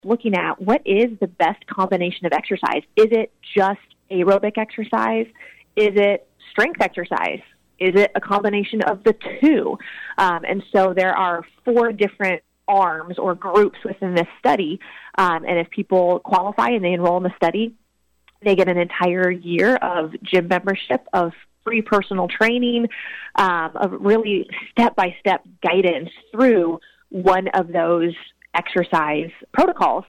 looking at what is the best combination of exercise. Is it just aerobic exercise? Is it strength exercise? Is it a combination of the two? And so there are 4 different arms or groups within this study. And if people qualify and they enroll in the study, they get an entire year of gym membership, of free personal training, of really step-by-step guidance through one of those exercise protocols.